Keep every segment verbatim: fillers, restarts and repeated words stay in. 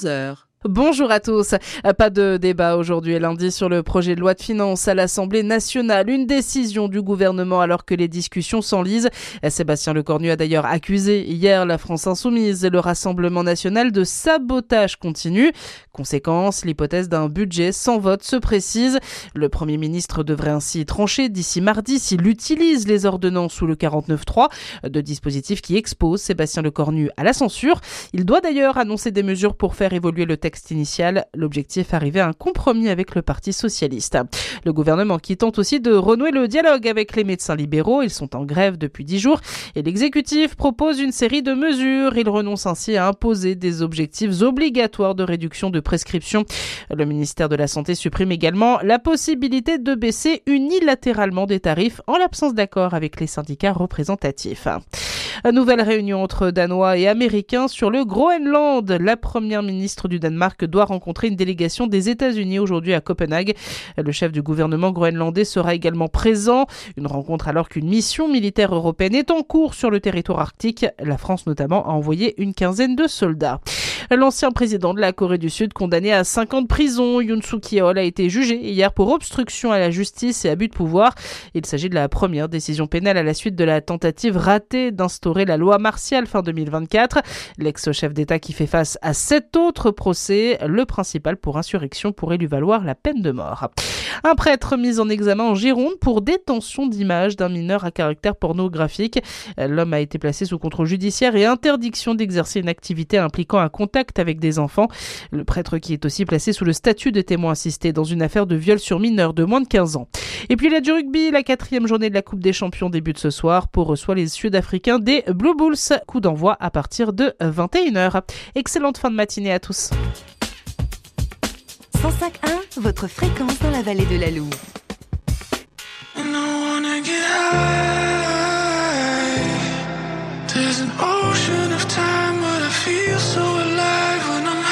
onze heures. Bonjour à tous. Pas de débat aujourd'hui et lundi sur le projet de loi de finances à l'Assemblée nationale. Une décision du gouvernement alors que les discussions s'enlisent. Sébastien Lecornu a d'ailleurs accusé hier la France Insoumise et le Rassemblement national de sabotage continu. Conséquence, l'hypothèse d'un budget sans vote se précise. Le Premier ministre devrait ainsi trancher d'ici mardi s'il utilise les ordonnances sous le quarante-neuf trois, de dispositifs qui exposent Sébastien Lecornu à la censure. Il doit d'ailleurs annoncer des mesures pour faire évoluer le texte initial. L'objectif, arriver à un compromis avec le Parti socialiste. Le gouvernement qui tente aussi de renouer le dialogue avec les médecins libéraux. Ils sont en grève depuis dix jours et l'exécutif propose une série de mesures. Il renonce ainsi à imposer des objectifs obligatoires de réduction de prescription. Le ministère de la Santé supprime également la possibilité de baisser unilatéralement des tarifs en l'absence d'accord avec les syndicats représentatifs. Une nouvelle réunion entre Danois et Américains sur le Groenland. La première ministre du Danemark doit rencontrer une délégation des États-Unis aujourd'hui à Copenhague. Le chef du gouvernement groenlandais sera également présent. Une rencontre alors qu'une mission militaire européenne est en cours sur le territoire arctique. La France notamment a envoyé une quinzaine de soldats. L'ancien président de la Corée du Sud condamné à cinq ans de prison, Yoon Suk-yeol, a été jugé hier pour obstruction à la justice et abus de pouvoir. Il s'agit de la première décision pénale à la suite de la tentative ratée d'instaurer la loi martiale fin deux mille vingt-quatre. L'ex-chef d'État qui fait face à sept autres procès, le principal pour insurrection pourrait lui valoir la peine de mort. Un prêtre mis en examen en Gironde pour détention d'images d'un mineur à caractère pornographique. L'homme a été placé sous contrôle judiciaire et interdiction d'exercer une activité impliquant un contact avec des enfants. Le prêtre qui est aussi placé sous le statut de témoin assisté dans une affaire de viol sur mineur de moins de quinze ans. Et puis il y a du rugby, la quatrième journée de la Coupe des Champions débute ce soir. Pau reçoit les Sud-Africains des Blue Bulls. Coup d'envoi à partir de vingt et une heures. Excellente fin de matinée à tous. cent cinq virgule un, votre fréquence dans la vallée de la Loue. There's an ocean of time, but I feel so alive when I'm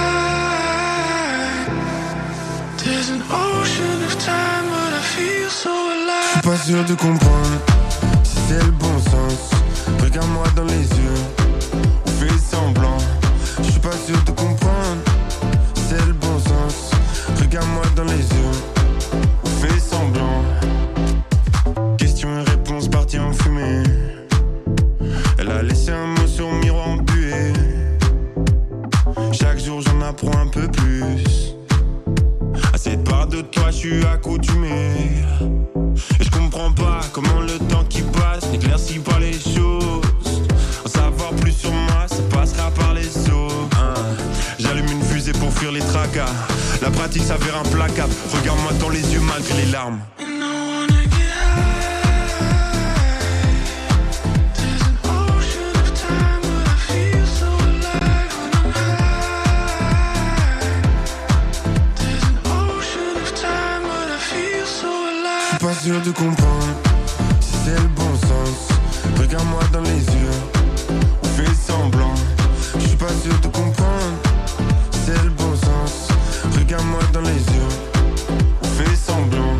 high. There's an ocean of time, but I feel so alive. Je suis pas sûr de comprendre si c'est le bon sens. Regarde-moi dans les yeux, on fait semblant. Je suis pas sûr de comprendre si c'est le bon sens. Regarde-moi dans les yeux, on fait semblant. Question et réponse partie en fumée. Elle a laissé un mot sur le miroir embué. Chaque jour j'en apprends un peu plus. À cette part de toi je suis accoutumé. Et je comprends pas comment le temps qui passe n'éclaircit pas les choses. En savoir plus sur moi ça passera par les os. hein. J'allume une fusée pour fuir les tracas. La pratique s'avère implacable. Regarde-moi dans les yeux malgré les larmes. Pas sûr de comprendre si c'est le bon sens. Regarde-moi dans les yeux, on fait semblant. Je suis pas sûr de comprendre si c'est le bon sens. Regarde-moi dans les yeux, on fait semblant.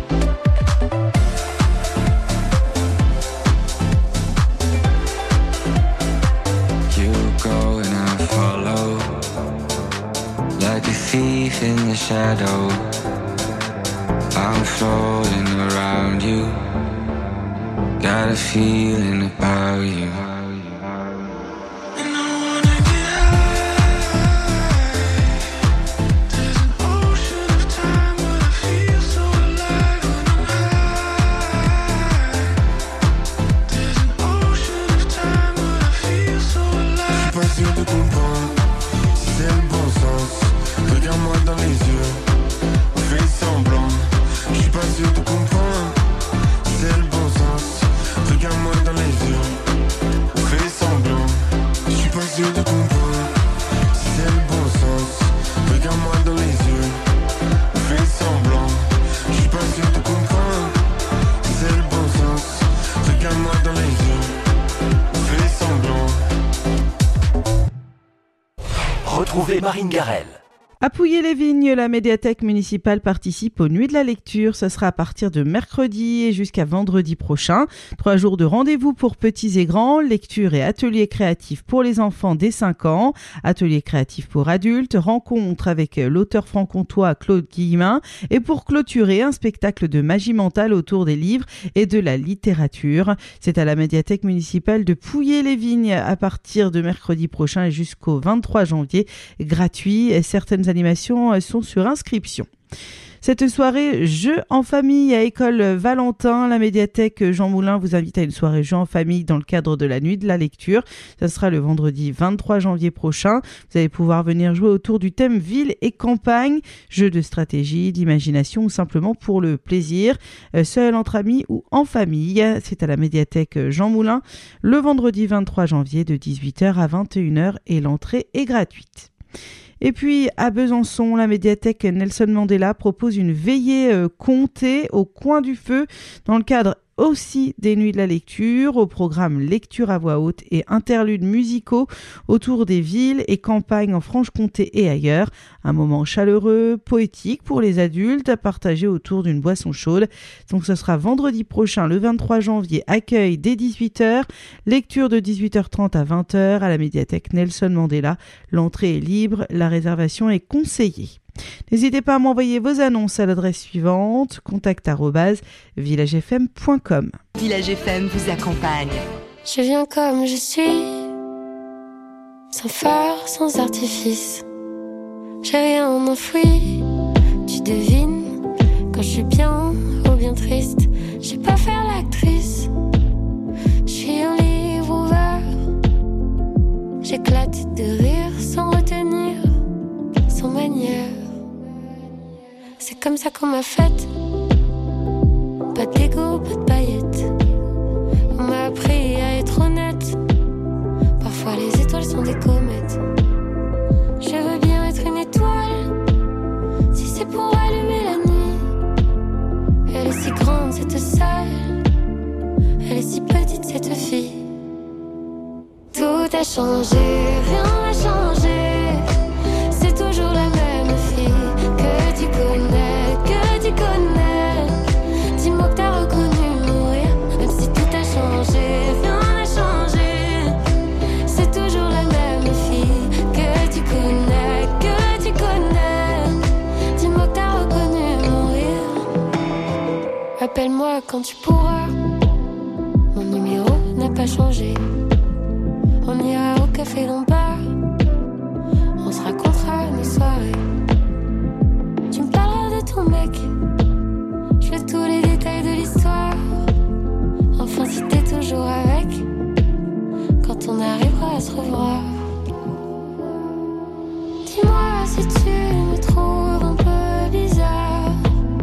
You go and I follow, like a thief in the shadow. I'm floating around you. Got a feeling about you. And I wanna get high. There's an ocean of time, but I feel so alive when I'm high. There's an ocean of time, but I feel so alive. Je suis pas sûr de comprendre si c'est le bon sens. Regarde-moi dans les yeux, on fait semblant. Je suis pas sûr de comprendre si c'est le bon sens. Regarde-moi dans les yeux, on fait semblant. Je suis pas sûr de comprendre si c'est le bon sens. Regarde-moi dans les yeux, on fait semblant. Je suis pas sûr de comprendre si c'est le bon sens. Regarde-moi dans les yeux, on fait semblant. Retrouvez Marine Garrel À Pouillé-les-Vignes, la médiathèque municipale participe aux Nuits de la lecture. Ce sera à partir de mercredi et jusqu'à vendredi prochain. Trois jours de rendez-vous pour petits et grands, lecture et ateliers créatifs pour les enfants dès cinq ans, ateliers créatifs pour adultes, rencontre avec l'auteur franc-comtois Claude Guillemin et pour clôturer, un spectacle de magie mentale autour des livres et de la littérature. C'est à la médiathèque municipale de Pouillé-les-Vignes à partir de mercredi prochain et jusqu'au vingt-trois janvier, gratuit. Et certaines animations sont sur inscription. Cette soirée Jeux en famille à École Valentin, la médiathèque Jean Moulin vous invite à une soirée Jeux en famille dans le cadre de la Nuit de la lecture. Ça sera le vendredi vingt-trois janvier prochain. Vous allez pouvoir venir jouer autour du thème ville et campagne, jeux de stratégie, d'imagination ou simplement pour le plaisir, seul, entre amis ou en famille. C'est à la médiathèque Jean Moulin le vendredi vingt-trois janvier de dix-huit heures à vingt et une heures et l'entrée est gratuite. Et puis, à Besançon, la médiathèque Nelson Mandela propose une veillée euh, comptée au coin du feu dans le cadre aussi des Nuits de la lecture, au programme lecture à voix haute et interludes musicaux autour des villes et campagnes en Franche-Comté et ailleurs. Un moment chaleureux, poétique pour les adultes à partager autour d'une boisson chaude. Donc ce sera vendredi prochain, le vingt-trois janvier, accueil dès dix-huit heures, lecture de dix-huit heures trente à vingt heures à la médiathèque Nelson Mandela. L'entrée est libre, la réservation est conseillée. N'hésitez pas à m'envoyer vos annonces à l'adresse suivante, contact arobase village f m point com. Village F M vous accompagne. Je viens comme je suis, sans phare, sans artifice. J'ai rien enfoui, tu devines, quand je suis bien ou bien triste. Je sais pas faire l'actrice, je suis un livre ouvert. J'éclate de rire sans retenir, sans manière. C'est comme ça qu'on m'a faite. Pas d'ego, pas de paillettes. On m'a appris à être honnête. Parfois les étoiles sont des comètes. Je veux bien être une étoile, si c'est pour allumer la nuit. Elle est si grande cette salle, elle est si petite cette fille. Tout a changé, rien n'a changé. C'est toujours la même fille que tu connais, que tu connais. Dis-moi que t'as reconnu mourir, même si tout a changé, rien n'a changé. C'est toujours la même fille que tu connais, que tu connais. Dis-moi que t'as reconnu mourir. Appelle-moi quand tu pourras, mon numéro n'a pas changé. On ira au café Lombard, on se racontera nos soirées. Tu me parleras de ton mec, je veux tous les détails de l'histoire. Enfin si t'es toujours avec, quand on arrivera à se revoir. Dis-moi si tu me trouves un peu bizarre,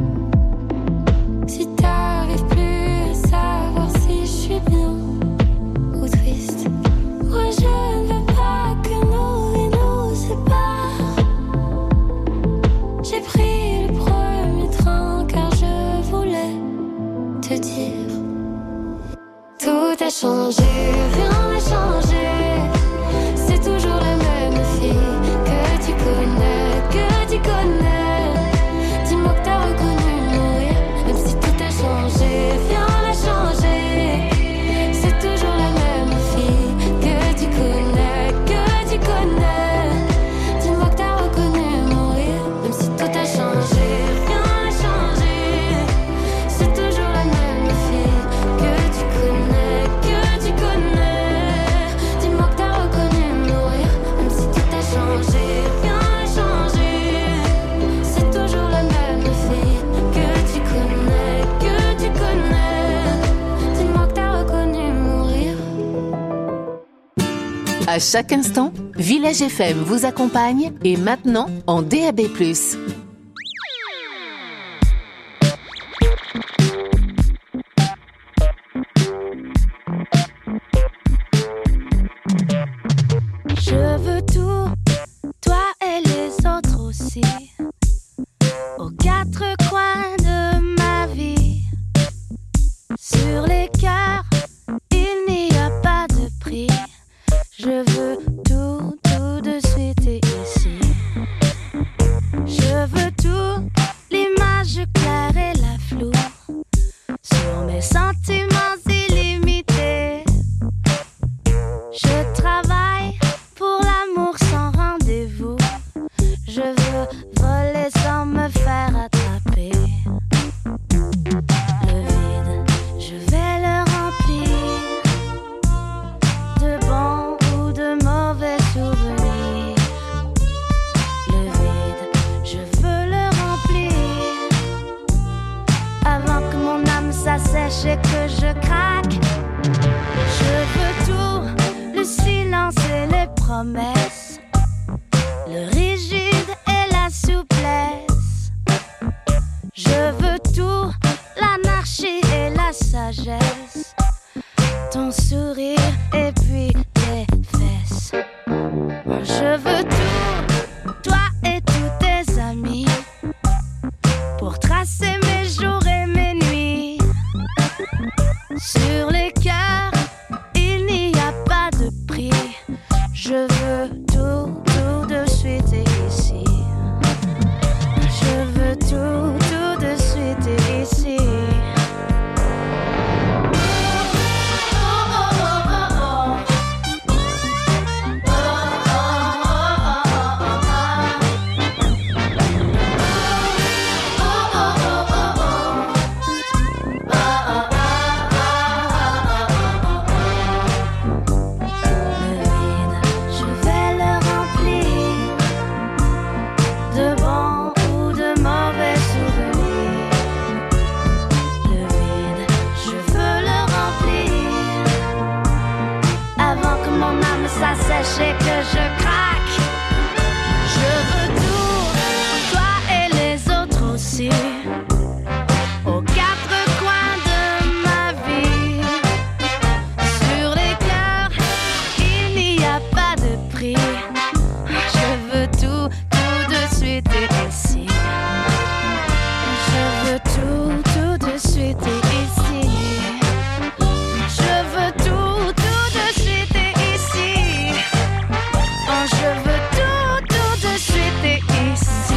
si t'arrives plus à savoir si je suis bien ou triste. Moi je ne veux pas que nos vies nous séparent. J'ai pris le premier train car je voulais te dire. Tout a changé, rien n'a changé. C'est toujours la même fille que tu connais, que tu connais. Dis-moi que t'as reconnu mourir, même si tout a changé, rien n'a changé. C'est toujours la même fille que tu connais, que tu connais. Dis-moi que t'as reconnu mourir, même si tout a changé, rien n'a changé. C'est toujours la même fille que tu connais, que tu connais. Dis-moi que t'as reconnu mourir, même si tout a changé, rien n'a changé. C'est toujours la même fille que tu connais, que tu connais. Dis-moi que t'as reconnu mourir. À chaque instant, Village F M vous accompagne et maintenant en D A B plus. Je veux tout, toi et les autres aussi, aux quatre coins de ma vie. Sur les cœurs, il n'y a pas de prix. Je veux tout, tout de suite et ici. ça sèche et que je craque. Je veux tout, le silence et les promesses, le rigide et la souplesse. Je veux tout, l'anarchie et la sagesse, ton sourire et puis tes fesses. Je veux tout, toi et tous tes amis, pour tracer mes jours et mes nuits. Sur les cœurs, il n'y a pas de prix. Je veux tout, tout de suite et ici. Je veux tout, tout de suite et ici. Ça sèche et que je craque. Je veux tout, toi et les autres aussi, aux quatre coins de ma vie. Sur les cœurs, il n'y a pas de prix. Je veux tout, tout de suite et ici. Je veux tout, tout de suite et ici. Je veux tout, tout de suite et ici. Je veux tout, tout de suite et ici.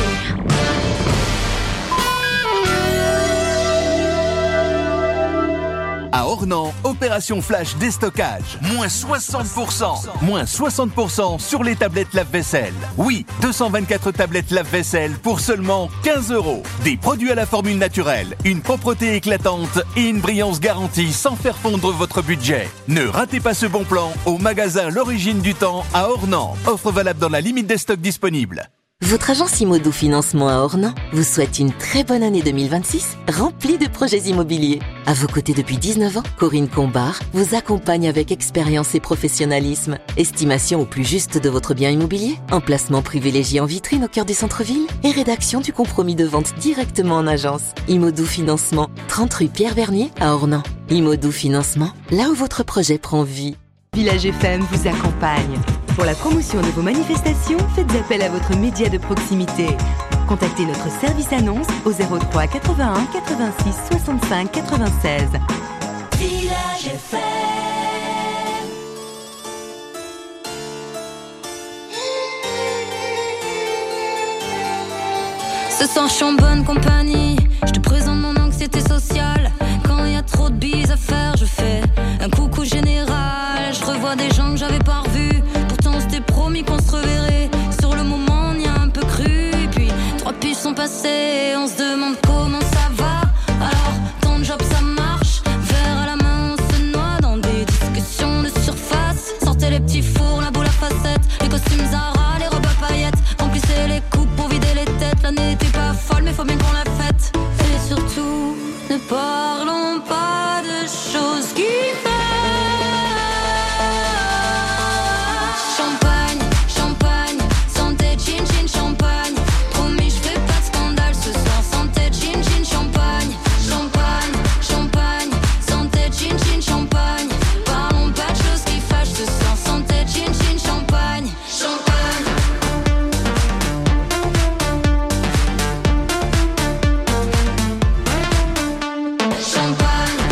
À Ornans, opération flash déstockage. Moins soixante pour cent. Moins soixante pour cent sur les tablettes lave-vaisselle. Oui, deux cent vingt-quatre tablettes lave-vaisselle pour seulement quinze euros. Des produits à la formule naturelle, une propreté éclatante et une brillance garantie sans faire fondre votre budget. Ne ratez pas ce bon plan au magasin L'Origine du Temps à Ornans. Offre valable dans la limite des stocks disponibles. Votre agence Imodou Financement à Ornans vous souhaite une très bonne année deux mille vingt-six, remplie de projets immobiliers. À vos côtés depuis dix-neuf ans, Corinne Combard vous accompagne avec expérience et professionnalisme. Estimation au plus juste de votre bien immobilier, emplacement privilégié en vitrine au cœur du centre-ville et rédaction du compromis de vente directement en agence. Imodou Financement, trente rue Pierre Bernier à Ornans. Imodou Financement, là où votre projet prend vie. Village F M vous accompagne. Pour la promotion de vos manifestations, faites appel à votre média de proximité. Contactez notre service annonce au zéro trois quatre-vingt-un quatre-vingt-six soixante-cinq quatre-vingt-seize. Village F M. Ce soir je suis en bonne compagnie. Je te présente mon anxiété sociale. Quand il y a trop de bises à faire, je fais un coucou général. Je revois des gens que j'avais pas revus. Pourtant on s'était promis qu'on se reverrait. Sur le moment on y a un peu cru. Et puis trois piges sont passées. On se demande comment ça va. Alors ton job ça marche. Verre à la main on se noie dans des discussions de surface. Sortez les petits fours, la boule à facettes, les costumes Zara, les robes à paillettes. Remplissez les coupes pour vider les têtes. L'année n'était pas folle mais faut bien qu'on la fête. Et surtout ne parlons pas de choses qui font. Champagne, champagne, santé, chin chin, champagne. Promis, je fais pas de scandale ce soir. Santé, chin chin, champagne. Champagne, champagne, santé, chin chin, champagne. Parlons pas de choses qui fâchent ce soir. Santé, chin chin, champagne. Champagne. Champagne.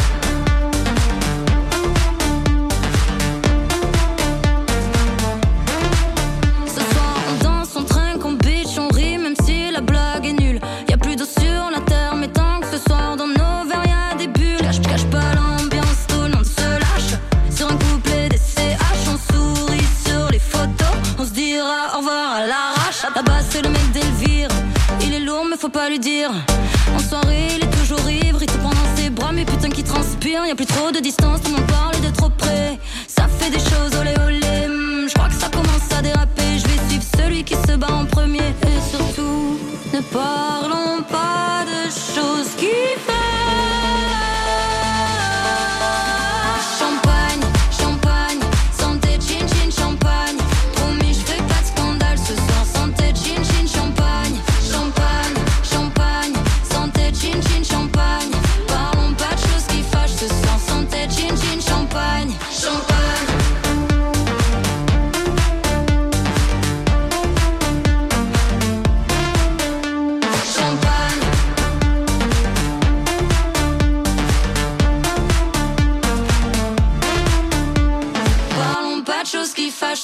Ce soir on danse, on trinque, on bitch, on rit même si la blague est nulle. Y'a plus d'eau sur la terre mais tant que ce soir dans nos verres y'a des bulles. Cache, cache pas l'ambiance, tout le monde se lâche. Sur un couplet des C H, on sourit sur les photos. On se dira au revoir à l'arrache. Là-bas c'est le mec d'Elvire. Il est lourd mais faut pas lui dire. En soirée il est toujours ivre, il te prend dans ses bras mais putain qu'il transpire. Y'a plus trop de distance, tout le monde parle et de trop près. Ça fait des choses olé olé. hmm, Je crois que ça commence à déraper. Je vais suivre celui qui se bat en premier. Et surtout ne parlons pas de choses qui fâchent.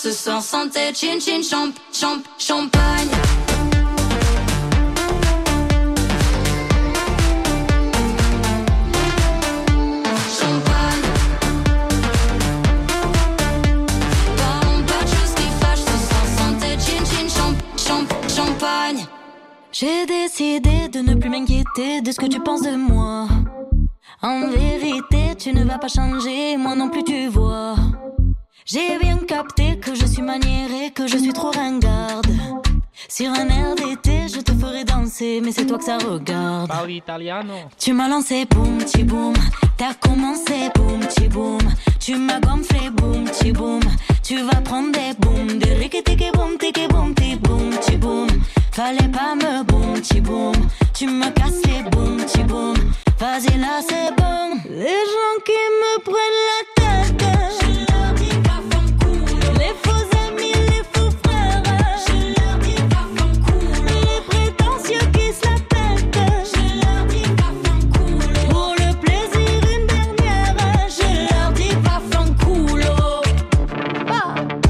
Ce soir santé, chin chin champ, champ, champagne. Champagne. Parlons pas de choses qui fâchent. Ce soir santé, chin chin champ, champ, champagne. J'ai décidé de ne plus m'inquiéter de ce que tu penses de moi. En vérité, tu ne vas pas changer, moi non plus tu vois. J'ai bien capté que je suis maniérée, que je suis trop ringarde. Sur un air d'été, je te ferai danser, mais c'est toi que ça regarde. Parli italiano. Tu m'as lancé boum, ti boum. T'as commencé boum, ti boum. Tu m'as gonflé boum, ti boum. Tu vas prendre des boum, des riki-tiki boum, tiki boum, ti boum, ti boum. Fallait pas me boum, ti boum. Tu me casses les boum, ti boum. Vas-y là c'est bon. Les gens qui me prennent la tête, je leur dis va fanculo. Les faux amis, les faux frères, je leur dis va fanculo. Les prétentieux qui se la pètent, je leur dis va fanculo. Pour le plaisir une dernière, je leur dis va fanculo. Ah.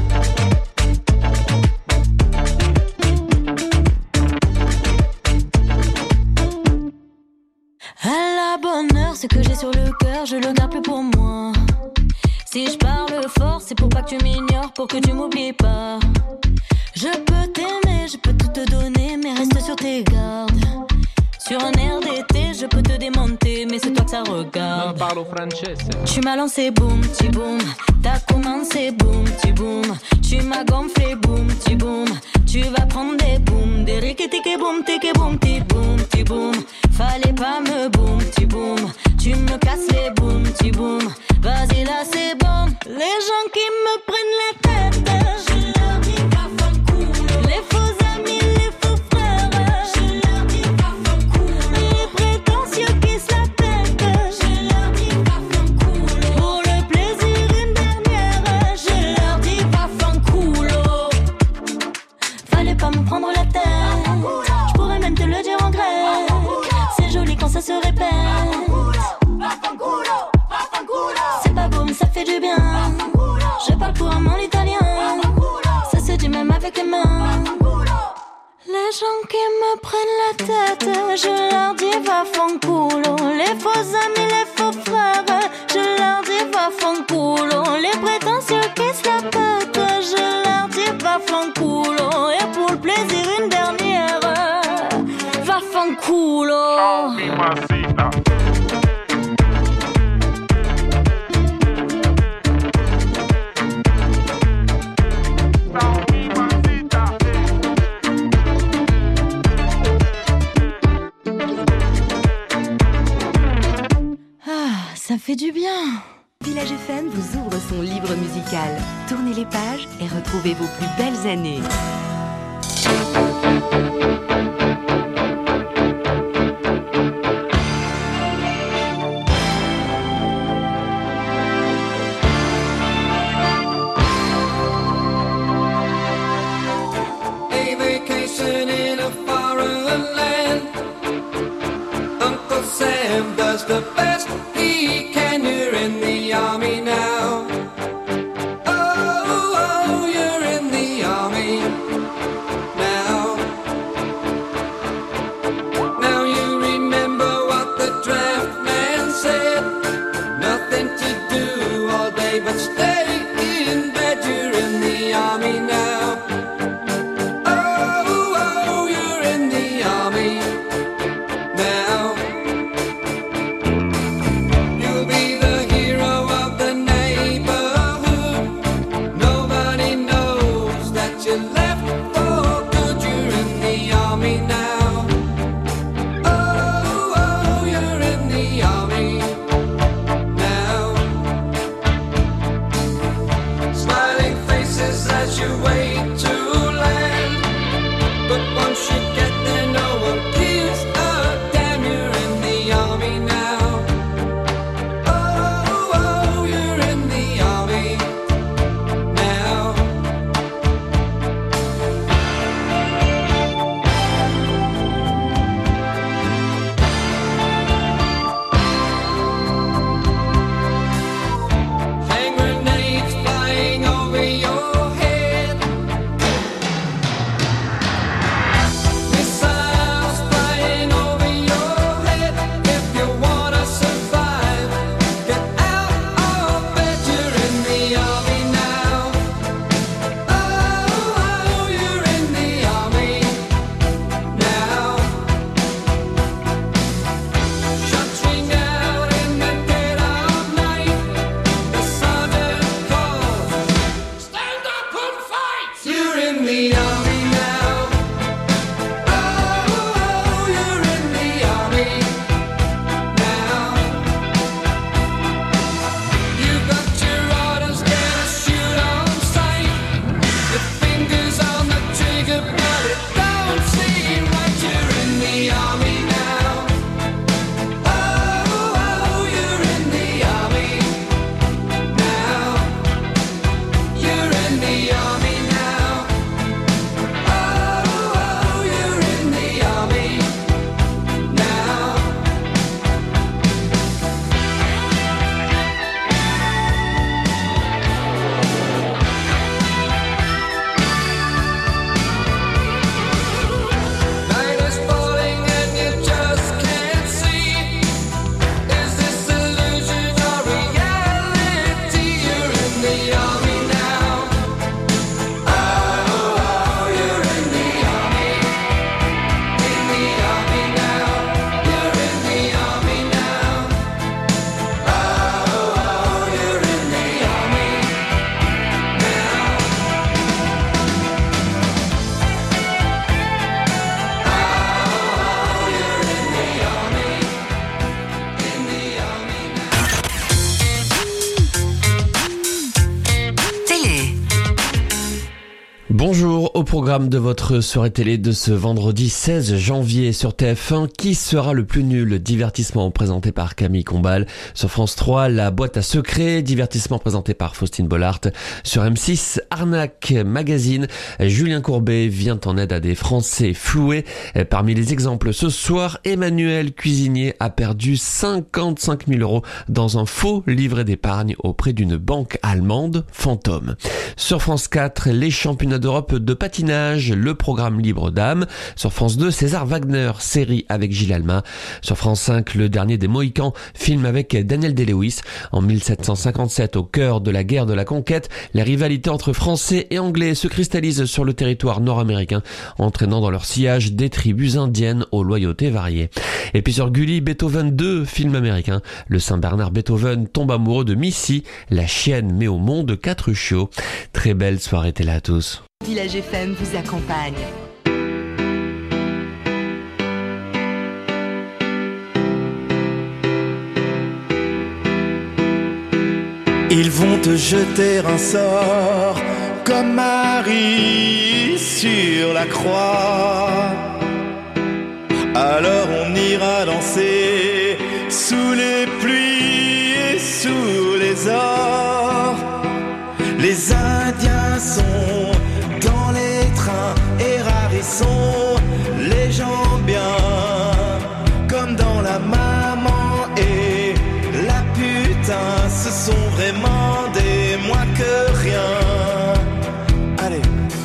À la bonne heure, ce que j'ai sur le cœur, je le garde plus pour moi. Si je parle fort, c'est pour pas que tu m'ignores, pour que tu m'oublies pas. Je peux t'aimer, je peux tout te donner, mais reste sur tes gardes. Sur un air d'été, je peux te démonter, mais c'est toi que ça regarde. Non parlo francese. Tu m'as lancé boum, ti boum. T'as commencé boum, ti boum. Tu m'as gonflé boum, ti boum. Tu vas prendre des boum, des riki-tiki boum, tiki boum, ti boum, ti boum. Fallait pas me boum, ti boum. Tu me casses les boum, ti boum. Vas-y là c'est bon. Les gens qui me prennent la tête, je leur dis va fanculo. Les faux amis, les faux frères, je leur dis va fanculo. Les prétentieux qui se la pètent, je leur dis va fanculo. Pour le plaisir une dernière, je leur dis va fanculo. Fallait pas me prendre la tête, je pourrais même te le dire en grec. C'est joli quand ça se répète. C'est pas boum, ça fait du bien. Je parle couramment l'italien. Ça se dit même avec les mains. Les gens qui me prennent la tête, je leur dis va fanculo. Les faux amis, les faux frères, je leur dis va fanculo. Les prétentieux qui se la pètent, je leur dis va fanculo. Et pour le plaisir une dernière, va fanculo. Ça fait du bien. Village F M vous ouvre son livre musical. Tournez les pages et retrouvez vos plus belles années. A vacation in a foreign land. Uncle Sam does the best he can. You're in the army now. Oh, oh, you're in the army now. Now you remember what the draft man said. Nothing to do all day but stay in bed. You're in the army now. Oh, oh, you're in the army now. You'll be Bonjour, au programme de votre soirée télé de ce vendredi seize janvier sur T F un, qui sera le plus nul? Divertissement présenté par Camille Combal. Sur France trois, La boîte à secrets, divertissement présenté par Faustine Bollard. Sur M six, Arnaque Magazine, Julien Courbet vient en aide à des Français floués. Parmi les exemples ce soir, Emmanuel Cuisinier a perdu cinquante-cinq mille euros dans un faux livret d'épargne auprès d'une banque allemande fantôme. Sur France quatre, les championnats d'Europe de patinage, le programme libre d'âme. Sur France deux, César Wagner, série avec Gilles Alma. Sur France cinq, Le dernier des Mohicans, film avec Daniel Day-Lewis. En mille sept cent cinquante-sept, au cœur de la guerre de la conquête, les rivalités entre Français et Anglais se cristallisent sur le territoire nord-américain, entraînant dans leur sillage des tribus indiennes aux loyautés variées. Et puis sur Gulli, Beethoven deux, film américain. Le Saint-Bernard Beethoven tombe amoureux de Missy, la chienne met au monde quatre chiots. Très belle soirée télé à tous. Village F M vous accompagne. Ils vont te jeter un sort comme Marie sur la croix. Alors on ira danser sous les pluies et sous les ors. Les Indiens sont dans les trains et rares ils sont les gens bien, comme dans la maman et la putain. Ce sont vraiment des moins que rien. Allez.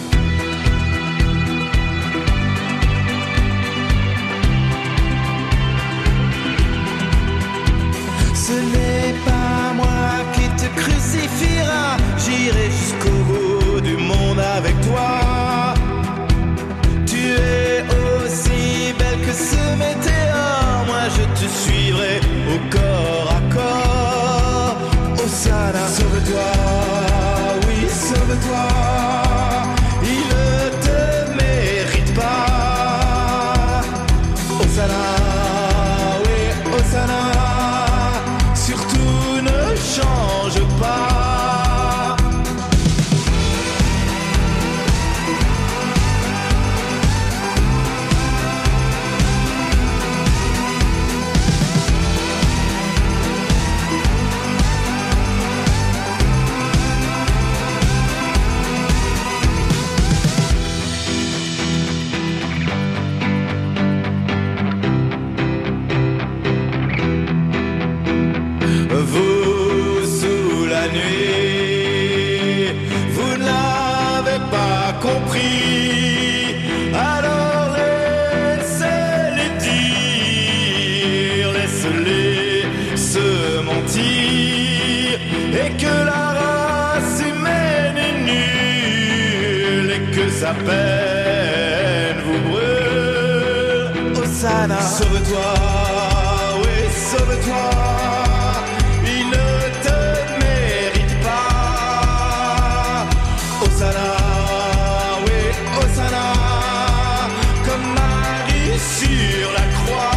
Ce n'est pas moi qui te crucifiera, j'irai jusqu'au bout du monde avec toi. Tu es aussi belle que ce météore, moi je te suivrai au corps à corps. Hosanna, sauve-toi, oui sauve-toi, il ne te mérite pas. Hosanna, oui Hosanna, surtout ne change pas. Vous sous la nuit, vous n'avez pas compris, alors laissez-les dire, laissez-les se mentir, et que la race humaine est nulle, et que sa peine vous brûle. Hosanna, sauve-toi, oui sauve-toi. Hosanna, oui, Hosanna, comme Marie sur la croix.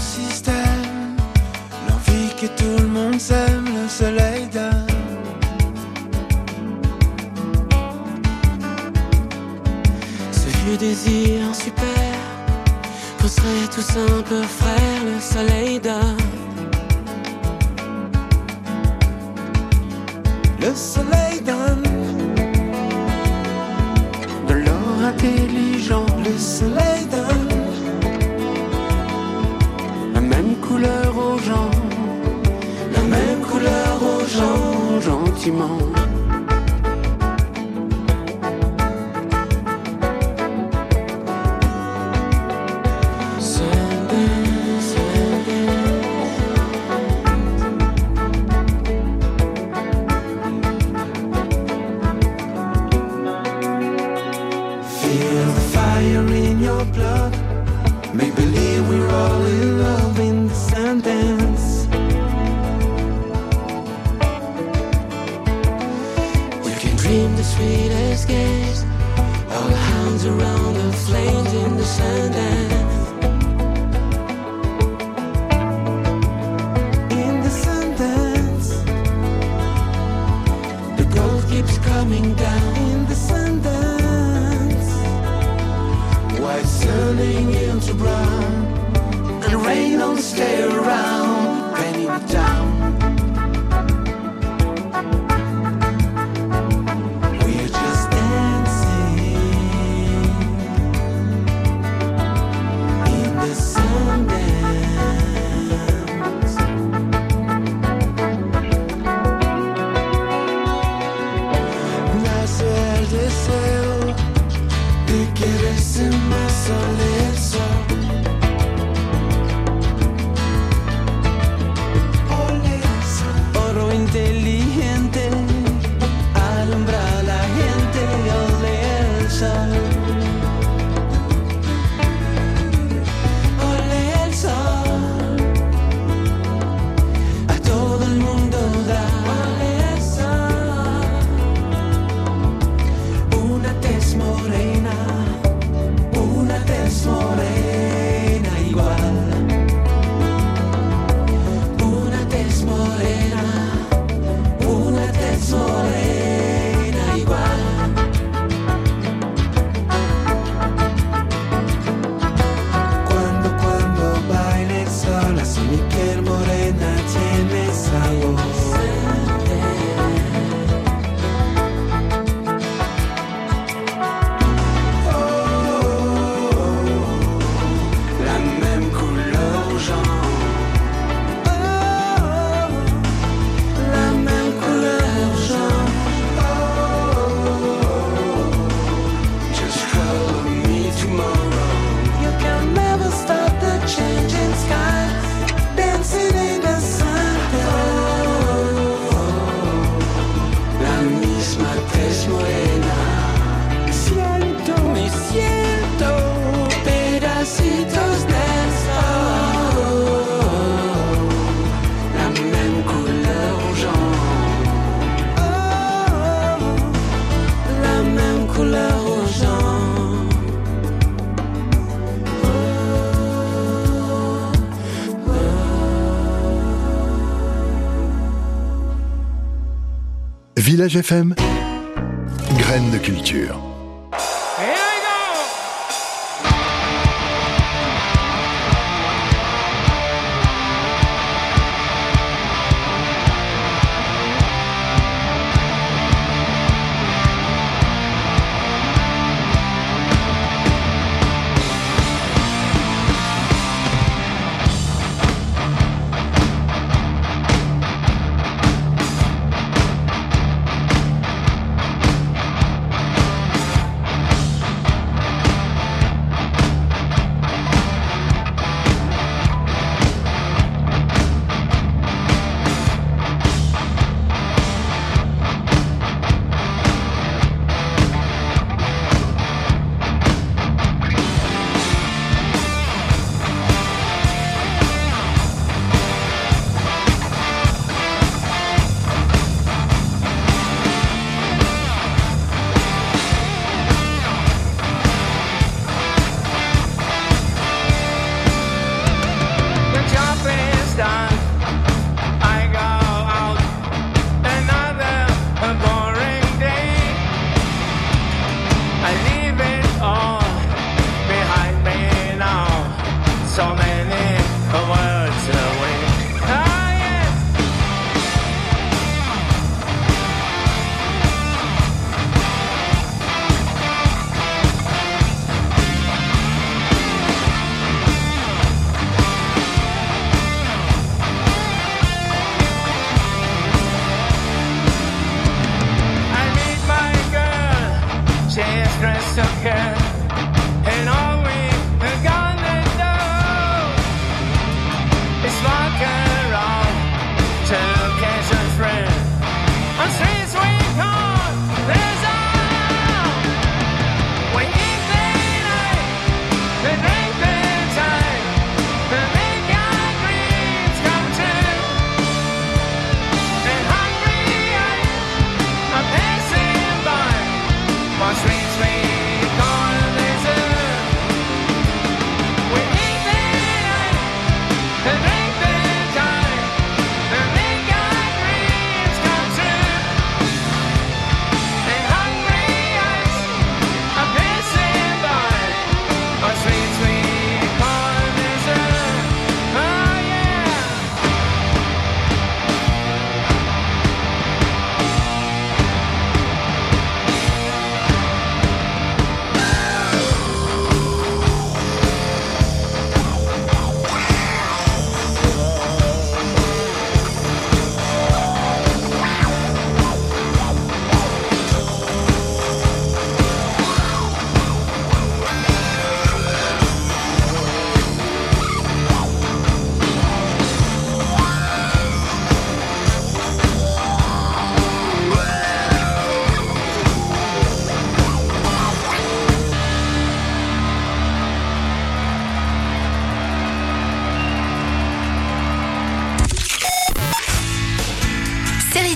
système, l'envie que tout le monde s'aime, le soleil donne. Ce vieux désir super, qu'on serait tous un peu frères, le soleil donne. Le soleil donne de l'or intelligent, le soleil donne la même couleur aux gens, la même couleur aux gens, gentiment. Village F M, graines de culture.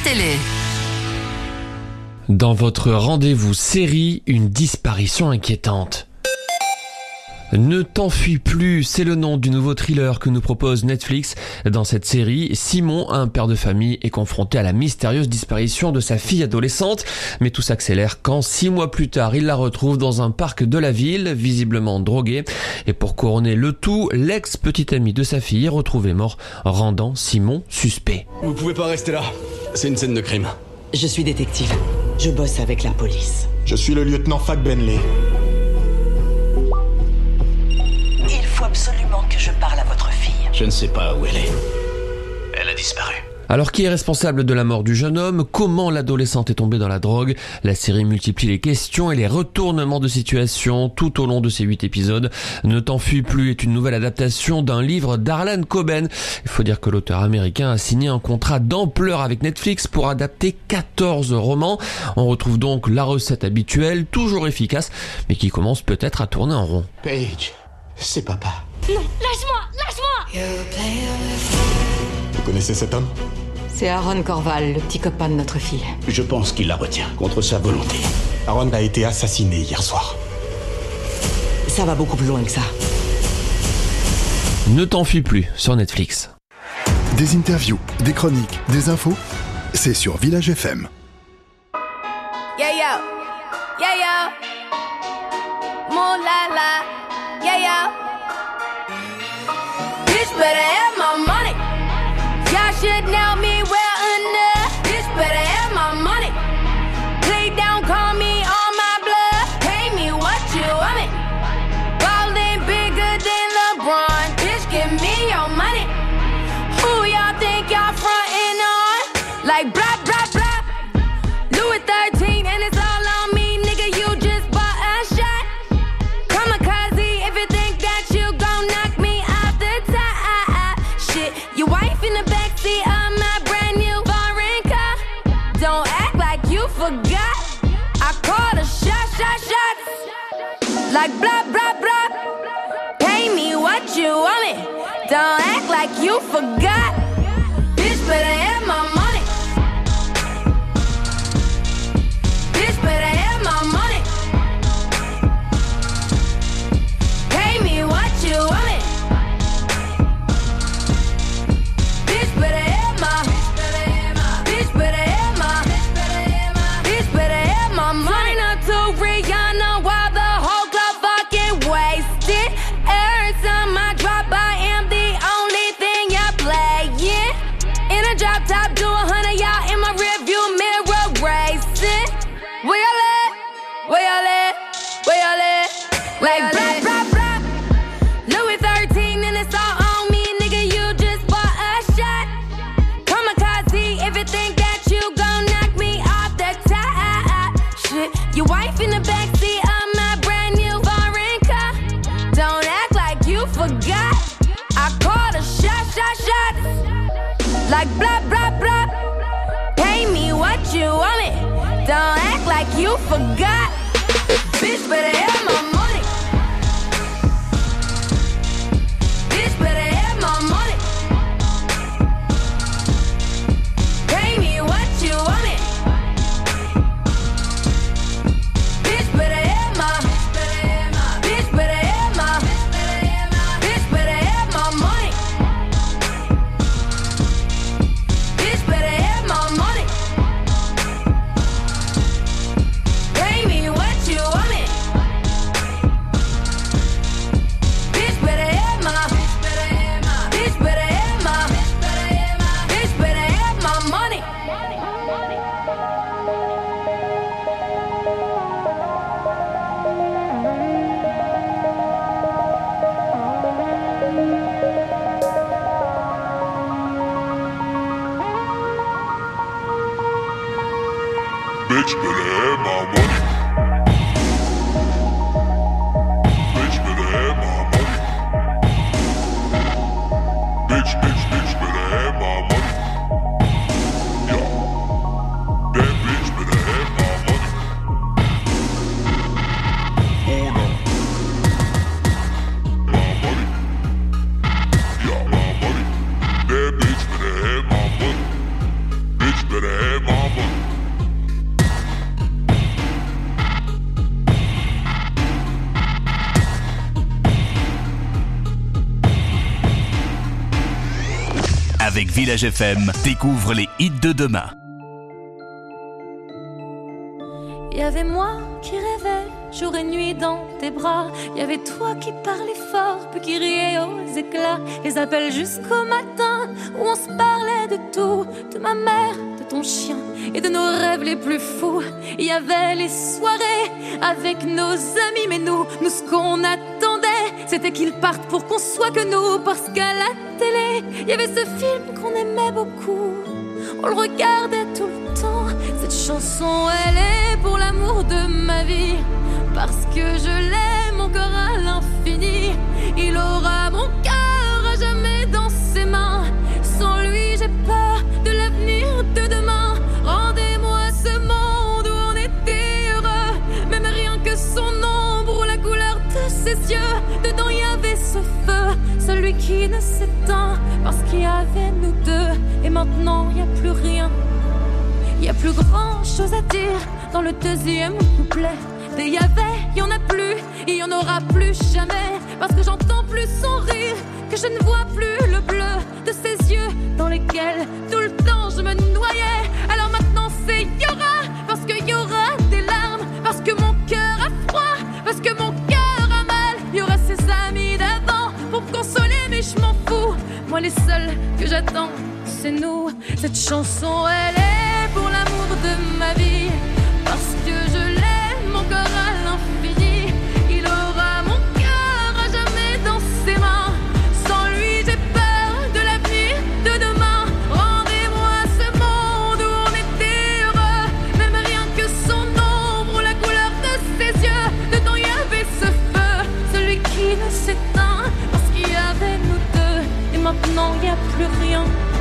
télé. Dans votre rendez-vous série, une disparition inquiétante. Ne t'enfuis plus, c'est le nom du nouveau thriller que nous propose Netflix. Dans cette série, Simon, un père de famille, est confronté à la mystérieuse disparition de sa fille adolescente. Mais tout s'accélère quand, six mois plus tard, il la retrouve dans un parc de la ville, visiblement droguée. Et pour couronner le tout, l'ex-petite amie de sa fille est retrouvée mort, rendant Simon suspect. Vous pouvez pas rester là. C'est une scène de crime. Je suis détective. Je bosse avec la police. Je suis le lieutenant Fat Benley. Il faut absolument que je parle à votre fille. Je ne sais pas où elle est. Elle a disparu. Alors qui est responsable de la mort du jeune homme ? Comment l'adolescente est tombée dans la drogue ? La série multiplie les questions et les retournements de situation tout au long de ces huit épisodes. Ne t'enfuis plus est une nouvelle adaptation d'un livre d'Harlan Coben. Il faut dire que l'auteur américain a signé un contrat d'ampleur avec Netflix pour adapter quatorze romans. On retrouve donc la recette habituelle, toujours efficace, mais qui commence peut-être à tourner en rond. Paige, c'est papa. Non, lâche-moi, lâche-moi. Vous connaissez cet homme ? C'est Aaron Corval, le petit copain de notre fille. Je pense qu'il la retient, contre sa volonté. Aaron a été assassiné hier soir. Ça va beaucoup plus loin que ça. Ne t'enfuis plus sur Netflix. Des interviews, des chroniques, des infos, c'est sur Village F M. Yeah, yo. Yeah, yo. Mon la la. Yeah, yo. Bitch better have my money. Y'all should know me well enough. Bitch better have my money. Please don't call me on my bluff. Pay me what you want me. Ballin' bigger than LeBron. Bitch, give me your money. Who y'all think y'all frontin' on? Like blah, blah, blah. Louis thirteen and it's all on me. Nigga, you just bought a shot. Kamikaze if you think that you gon' knock me off the top. Shit, your wife in the backseat of my brand new foreign car. Don't act like you forgot. I called a shot, shot, shots. Like blah, blah, blah. Pay me what you want me. Don't act like you forgot. Bitch better have my money. Bitch better have my money. Pay me what you want me. Bitch better have my. Bitch better have my. Bitch better have my money. Sign up to Rihanna while the whole club fucking wasted. Every time I drop, I am the only thing y'all playing. In a drop top, do a hundred, y'all in my rearview mirror racing. Where y'all at? Where y'all at? Where y'all at? Like blah, blah, blah. Louis thirteen and it's all on me. Nigga, you just bought a shot. Kamikaze if you think that you gon' knock me off the top. Shit, your wife in the backseat of my brand new foreign car. Don't act like you forgot. I called a shot, shot, shots. Like blah, blah, blah. Pay me what you want me. Don't act like you forgot. Bitch better have my money. Bitch better have my money. Pay me what you want me. Bitch better have my. Bitch better have my. Bitch better have my money. Bitch better have my money. Pay me what you want me. Bitch better have my. Bitch better have my. Bitch better have my money. Bitch better have my money. Bitch better have my money. Bitch, bitch, bitch better have my money. Yeah. That bitch better have my money. Hold on. My money. Yeah, my money. That bitch better have my money. Bitch better have Avec Village F M, découvre les hits de demain. Il y avait moi qui rêvais jour et nuit dans tes bras. Il y avait toi qui parlais fort, puis qui riait aux éclats. Les appels jusqu'au matin où on se parlait de tout, de ma mère, de ton chien et de nos rêves les plus fous. Il y avait les soirées avec nos amis, mais nous, nous ce qu'on attendait, c'était qu'ils partent pour qu'on soit que nous. Parce qu'à la télé, il y avait ce film qu'on aimait beaucoup. On le regardait tout le temps. Cette chanson, elle est pour l'amour de ma vie. Parce que je l'aime encore à l'infini. Il aura mon cœur à jamais dans ses mains. Sans lui, j'ai peur de l'avenir de demain. Rendez-moi ce monde où on était heureux. Même rien que son ombre ou la couleur de ses yeux. Dedans, il y avait ce feu, celui qui ne s'éteint. Parce qu'il y avait nous deux. Et maintenant, il n'y a plus rien. Il n'y a plus grand chose à dire dans le deuxième couplet. Et il y avait, il n'y en a plus, il n'y en aura plus jamais. Parce que j'entends plus son rire, que je ne vois plus le bleu de ses yeux dans lesquels tout le temps je me noyais. Alors maintenant c'est y aura, parce qu'il y aura des larmes. Parce que mon cœur a froid, parce que mon cœur a mal. Il y aura ses amis d'avant pour me consoler, mais je m'en fous. Moi les seuls que j'attends, c'est nous. Cette chanson elle est pour l'amour de ma vie. Parce que je l'aime encore à l'infini. Il aura mon cœur à jamais dans ses mains. Sans lui j'ai peur de l'avenir de demain. Rendez-moi ce monde où on était heureux. Même rien que son ombre ou la couleur de ses yeux. Dedans il y avait ce feu, celui qui ne s'éteint. Parce qu'il y avait nous deux. Et maintenant il n'y a plus rien.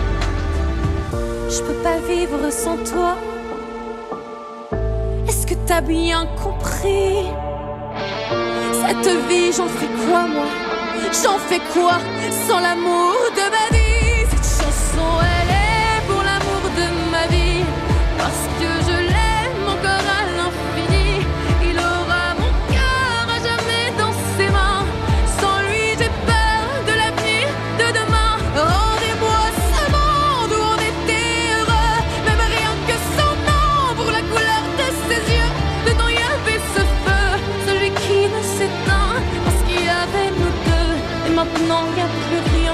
Je peux pas vivre sans toi. Est-ce que t'as bien compris? Cette vie, j'en fais quoi moi? J'en fais quoi sans l'amour de ma vie? Cette chanson, elle est pour l'amour de ma vie. Parce que je l'aime encore à l'infini. Il aura mon cœur à jamais dans ses mains. Sans lui, j'ai peur de l'avenir de demain. Rendez-moi ce monde où on était heureux. Même rien que son ombre, la couleur de ses yeux. Dedans il y avait ce feu, celui qui ne s'éteint. Parce qu'il y avait nous deux. Et maintenant il n'y a plus rien.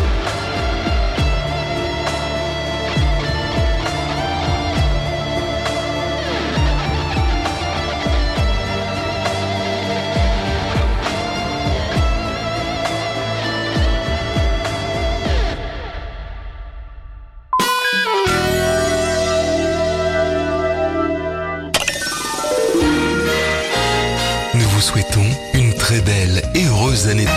Nous vous souhaitons une très belle et heureuse année.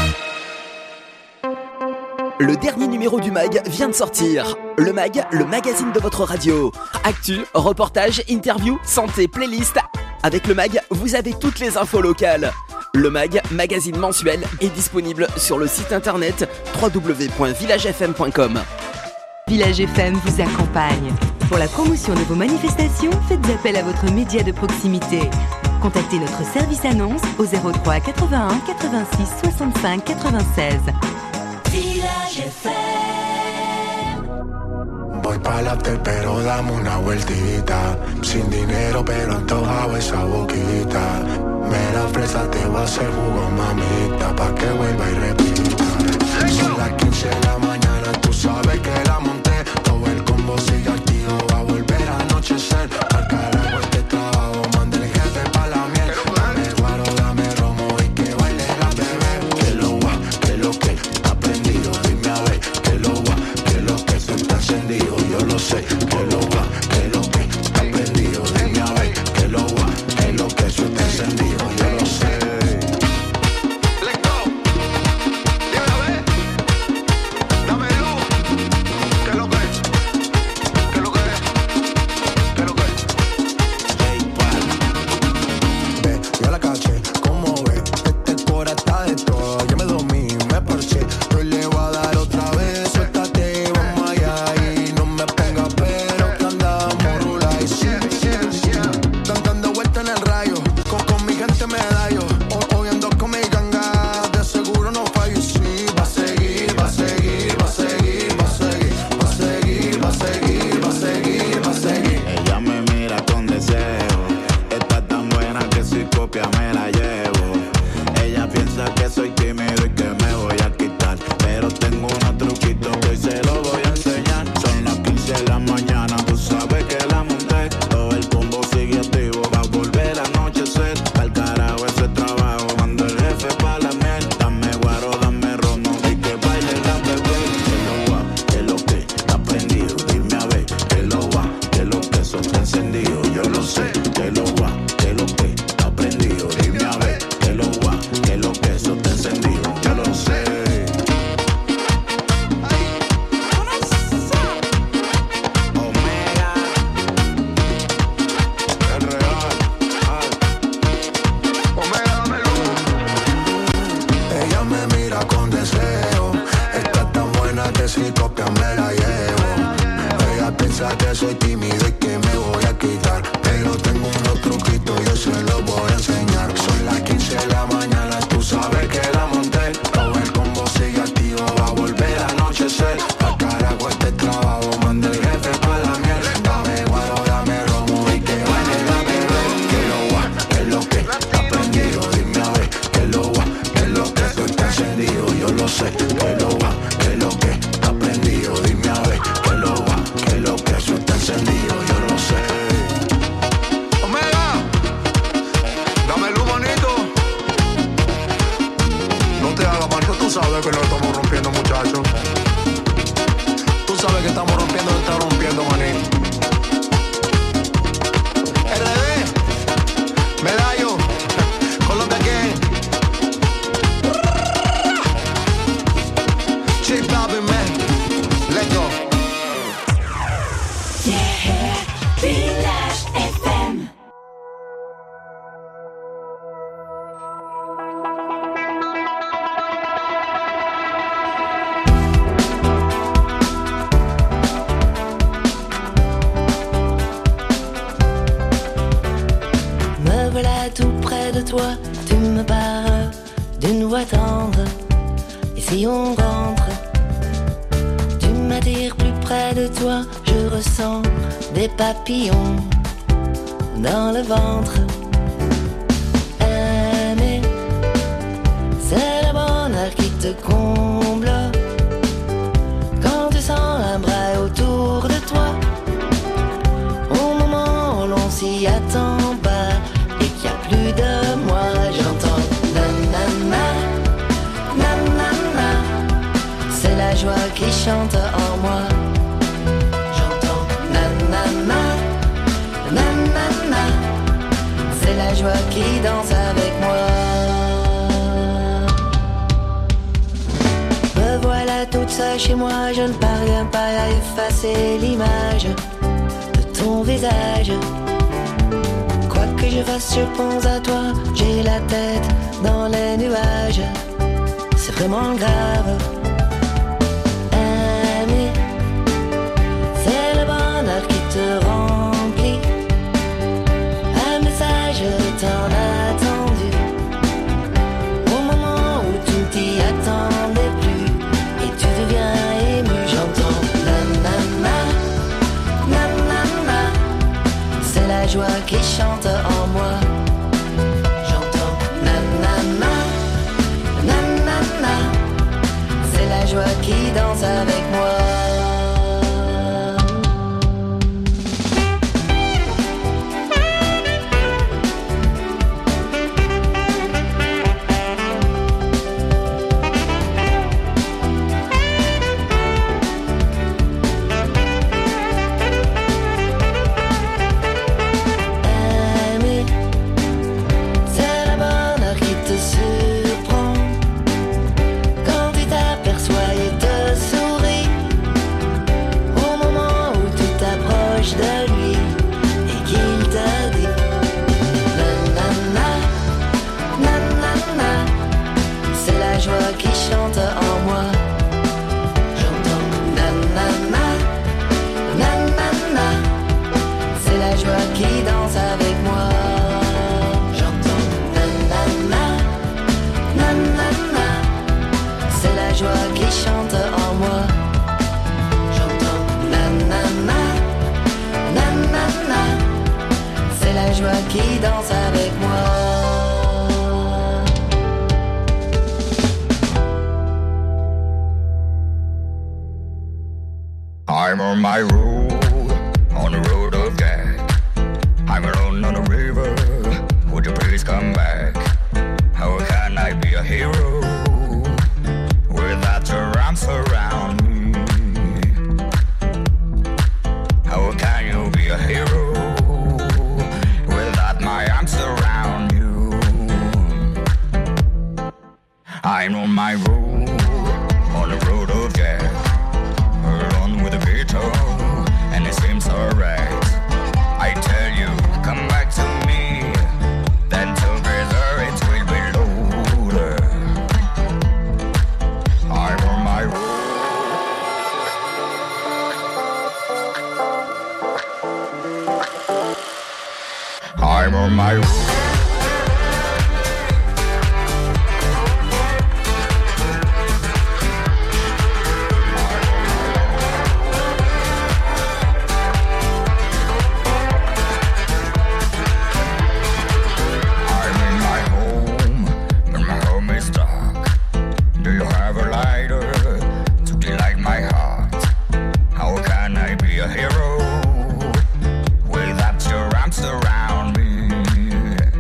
Le dernier numéro du mag vient de sortir. Le mag, le magazine de votre radio. Actu, reportage, interview, santé, playlist. Avec le mag, vous avez toutes les infos locales. Le mag, magazine mensuel, est disponible sur le site internet w w w point village f m point com. Village F M vous accompagne. Pour la promotion de vos manifestations, faites appel à votre média de proximité. Contactez notre service annonce au zéro trois quatre-vingt-un quatre-vingt-six soixante-cinq quatre-vingt-seize. Village F M. Voy pa'lante pero dame una vueltita. Sin dinero pero antojado esa boquita. Mera fresa te va a hacer jugo mamita. Pa' que vuelva y repita. Son las quince de la mañana, tú sabes que la monté. Todo el combo sigue activo, va a volver a anochecer. Al carajo este trabajo, manda el jefe pa' la miel. Dame guaro, dame romo y que baile la bebé. Que lo va, que lo que está prendido. Dime a ver, que lo va, que lo que se está encendido. Yo lo sé, que lo va, que lo que está prendido. Dime a ver, que lo va, que lo que se está encendido. Yo lo sé. Let's go. sabes que lo estamos rompiendo, muchachos. Tú sabes que estamos rompiendo, lo estamos rompiendo, manín. R D, Medallo, Colombia again. Chip poppin', man. Let's go. Yeah, Village F M. Me voilà tout près de toi, tu me parles d'une voix tendre. Et si on rentre, tu m'attires plus près de toi, je ressens des papillons dans le ventre. Aimer, c'est le bonheur qui te comble. Quand tu sens un bras autour de toi, au moment où l'on s'y attend pas et qu'il n'y a plus de moi, j'entends nanana, nanana. C'est la joie qui chante en moi. J'entends nanana, nanana. C'est la joie qui danse avec moi. Me voilà toute seule chez moi, je ne parviens pas à effacer l'image de ton visage. Quoi que je fasse, je pense à toi, j'ai la tête dans les nuages. C'est vraiment grave. Aimer, c'est le bonheur qui te remplit. Un message tant attendu, au moment où tu ne t'y attendais plus, et tu deviens ému. J'entends nanana, nanana. C'est la joie qui chante en moi. J'entends nanana, nanana. C'est la joie qui danse avec moi. Aimer, c'est le bonheur qui te surprend. Quand tu t'aperçois et te souris, au moment où tu t'approches de lui et qu'il te dit nanana, nanana. C'est la joie qui chante en moi. J'entends nanana, nanana. C'est la joie qui danse avec moi. J'entends nanana, nanana. C'est la joie qui chante en moi. J'entends nanana, nanana. C'est la joie qui danse avec moi. I'm on my road, on the road of death. I'm alone on the river, would you please come back? How can I be a hero without your arms around me? How can you be a hero without my arms around you? I'm on my road, on the road of death, alone with a guitar, and it seems alright. I tell you, come back to me, then together it will be louder. I'm on my road. I'm on my road. A hero without your arms around me.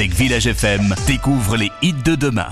Avec Village F M, découvre les hits de demain.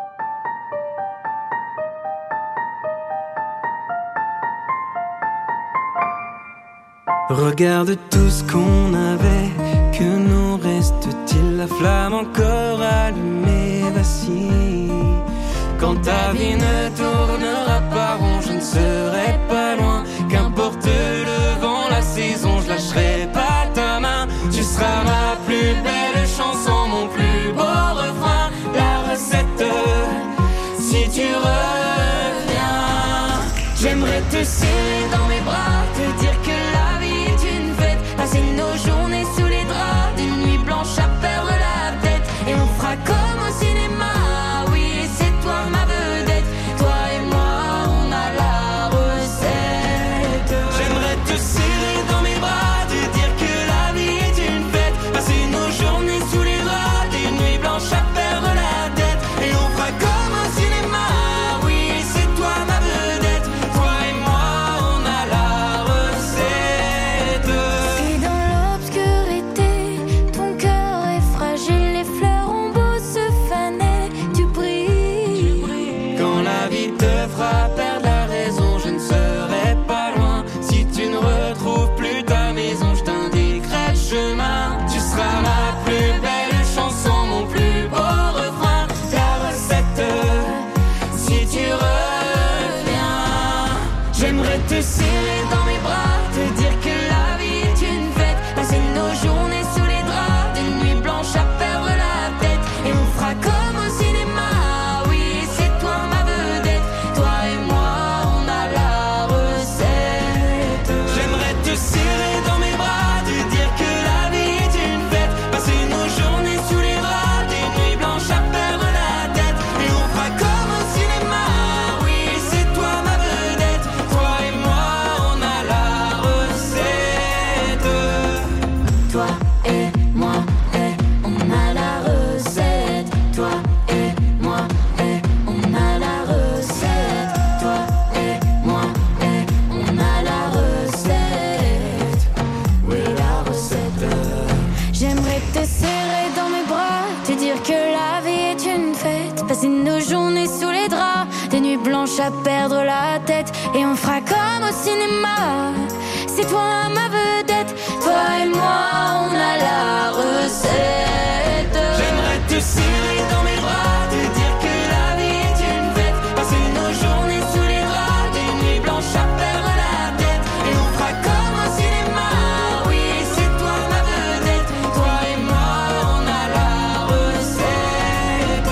Regarde tout ce qu'on avait, que nous reste-t-il? La flamme encore allumée vacille. Quand ta vie ne tournera pas rond, je ne serai pas loin. Qu'importe le vent, la saison, je lâcherai pas ta main. Tu seras ma plus belle chanson, mon plus beau refrain. La recette, si tu reviens, j'aimerais te serrer dans mes bras, te dire que la vie est une fête. Passer nos journées sous les draps, des nuits blanches à perdre la tête. Et on fera comme au cinéma, oui, c'est toi ma vedette. Toi et moi, on a la recette. J'aimerais te serrer dans mes bras, te dire que la vie est une fête. Passer nos journées sous les draps, des nuits blanches à perdre la tête. Et on fera comme au cinéma, oui, c'est toi ma vedette. Toi et moi, on a la recette. Si dans l'obscurité, ton cœur est fragile, les fleurs ont beau se faner, tu brilles. Quand la vie te fera perdre la raison, je ne serai pas loin. Si tu ne retrouves plus ta maison, je t'indiquerai le chemin. Tu seras ma plus belle chanson, mon plus beau refrain. La recette, si tu reviens, j'aimerais te serrer dans mes bras, te dire que la vie est une fête. Passer nos journées sous les draps, des nuits blanches à perdre la tête. Et on fera comme au cinéma, oui, c'est toi ma vedette. Toi et moi, on a la recette. J'aimerais te serrer dans mes bras, te dire que la vie est une fête. Passer nos journées sous les draps, des nuits blanches à perdre la tête. Et on fera comme au cinéma, oui, c'est toi ma vedette. Toi et moi, on a la recette. Toi et moi, et on a la recette. Toi et moi, et on a la recette. Toi et moi, et on a la recette. Oui, la recette. J'aimerais te serrer dans mes bras, te dire que la vie est une fête. Passer nos journées sous les draps, des nuits blanches à perdre la tête. Et on fera comme au cinéma, c'est toi ma vedette. Toi et moi, on a la recette. J'aimerais te serrer dans mes bras, te dire que la vie est une fête. Passer nos journées sous les draps, des nuits blanches à perdre la tête. Et on fera comme au cinéma, oui, c'est toi ma vedette. Toi et moi, on a la recette.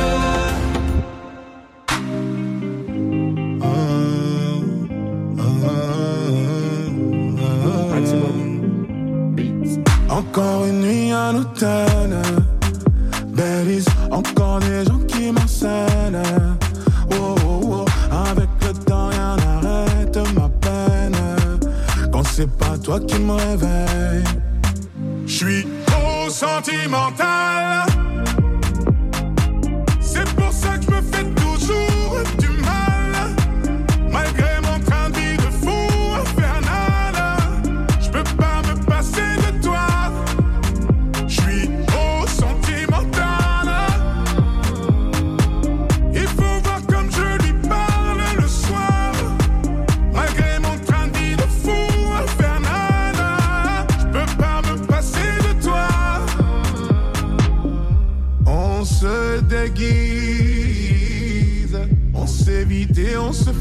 Encore une nuit à l'hôtel, Baileys, encore des gens qui m'enseignent. Oh, oh, oh. Avec le temps rien n'arrête ma peine. Quand c'est pas toi qui me réveille, j'suis trop sentimental. C'est pour ça que je me fais toujours du mal. Malgré mon train de vie de fou infernal, j'peux pas me passer de toi. J'suis trop sentimental. Il faut voir comme je lui parle le soir. Malgré mon train de vie de fou infernal, j'peux pas me passer de toi. On se déguise, on s'évite et on se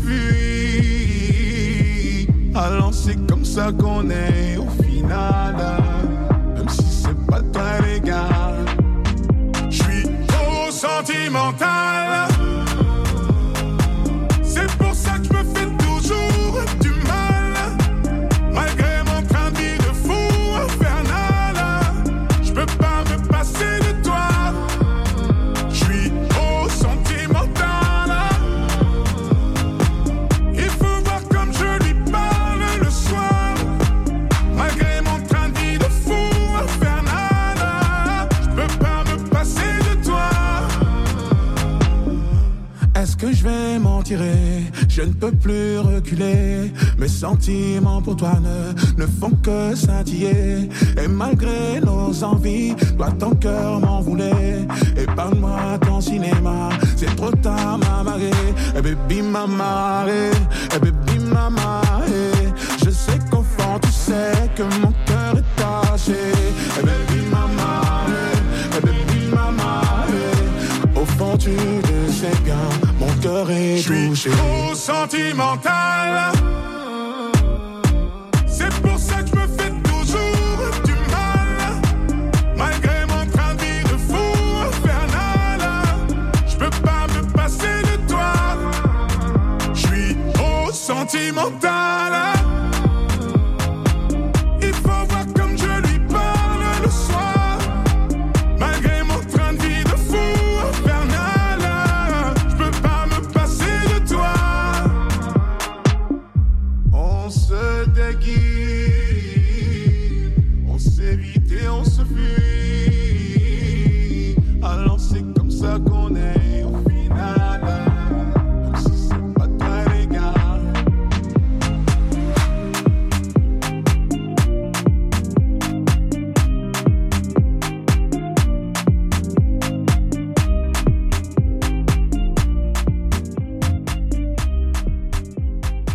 fuit. Alors c'est comme ça qu'on est au final. Même si c'est pas toi les gars, j'suis trop sentimental. C'est pour ça que je me fais toujours du mal. Malgré mon train de vie de fou infernal, j'peux pas me passer de toi. J'suis trop sentimental. Il faut voir comme je lui parle le soir. Malgré mon train de vie de fou infernal, j'peux pas me passer de toi. ne peux plus reculer. Mes sentiments pour toi ne, ne font que scintiller. Et malgré nos envies, toi ton cœur m'en voulait. Et parle-moi ton cinéma, c'est trop tard m'a marré. Et baby m'a marré, et baby m'a marré. Je sais qu'au fond tu sais que mon cœur est taché. Et baby m'a marré, et baby m'a marré. Au fond tu le sais bien, mon cœur est touché. Je suis trop sentimental. C'est pour ça que je me fais toujours du mal. Malgré mon train de vie de fou infernal, je peux pas me passer de toi. Je suis trop sentimental.